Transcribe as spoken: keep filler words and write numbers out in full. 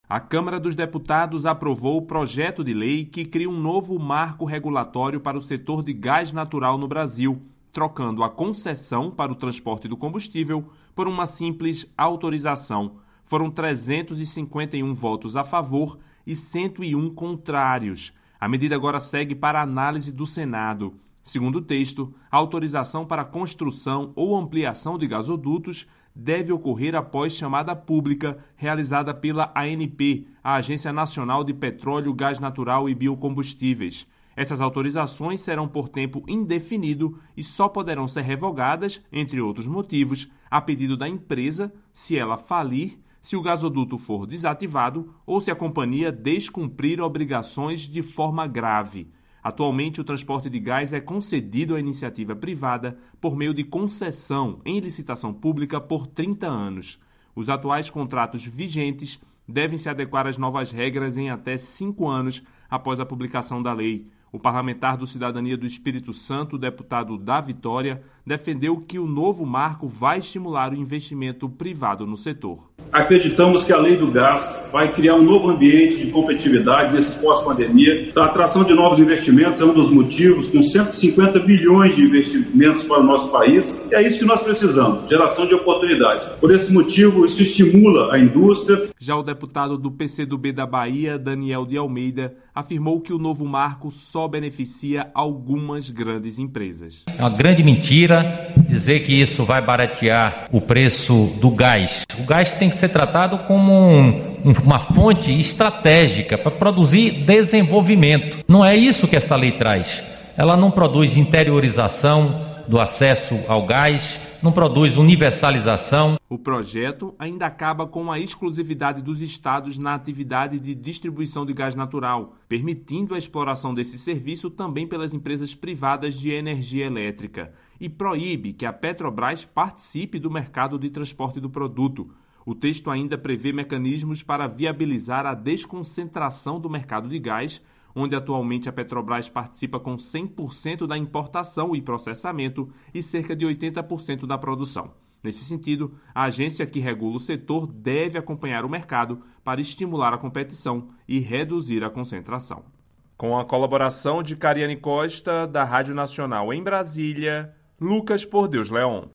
A Câmara dos Deputados aprovou o projeto de lei que cria um novo marco regulatório para o setor de gás natural no Brasil, trocando a concessão para o transporte do combustível por uma simples autorização. Foram trezentos e cinquenta e um votos a favor e cento e um contrários. A medida agora segue para análise do Senado. Segundo o texto, a autorização para construção ou ampliação de gasodutos deve ocorrer após chamada pública realizada pela A N P, a Agência Nacional de Petróleo, Gás Natural e Biocombustíveis. Essas autorizações serão por tempo indefinido e só poderão ser revogadas, entre outros motivos, a pedido da empresa, se ela falir, se o gasoduto for desativado ou se a companhia descumprir obrigações de forma grave. Atualmente, o transporte de gás é concedido à iniciativa privada por meio de concessão em licitação pública por trinta anos. Os atuais contratos vigentes devem se adequar às novas regras em até cinco anos após a publicação da lei. O parlamentar do Cidadania do Espírito Santo, deputado da Vitória, defendeu que o novo marco vai estimular o investimento privado no setor. Acreditamos que a lei do gás vai criar um novo ambiente de competitividade nesse pós-pandemia. A atração de novos investimentos é um dos motivos, com cento e cinquenta bilhões de investimentos para o nosso país. E é isso que nós precisamos, geração de oportunidade. Por esse motivo, isso estimula a indústria. Já o deputado do P C do B da Bahia, Daniel de Almeida, afirmou que o novo marco só beneficia algumas grandes empresas. É uma grande mentira dizer que isso vai baratear o preço do gás. O gás tem que ser tratado como um, uma fonte estratégica para produzir desenvolvimento. Não é isso que essa lei traz. Ela não produz interiorização do acesso ao gás, não produz universalização. O projeto ainda acaba com a exclusividade dos estados na atividade de distribuição de gás natural, permitindo a exploração desse serviço também pelas empresas privadas de energia elétrica, e proíbe que a Petrobras participe do mercado de transporte do produto. O texto ainda prevê mecanismos para viabilizar a desconcentração do mercado de gás, onde atualmente a Petrobras participa com cem por cento da importação e processamento e cerca de oitenta por cento da produção. Nesse sentido, a agência que regula o setor deve acompanhar o mercado para estimular a competição e reduzir a concentração. Com a colaboração de Cariane Costa, da Rádio Nacional em Brasília, Lucas Por Deus Leon.